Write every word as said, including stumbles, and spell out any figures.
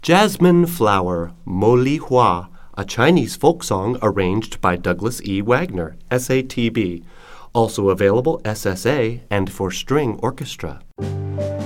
Jasmine Flower, Mo Li Hua, a Chinese folk song arranged by Douglas E. Wagner, S A T B. Also available S S A and for string orchestra.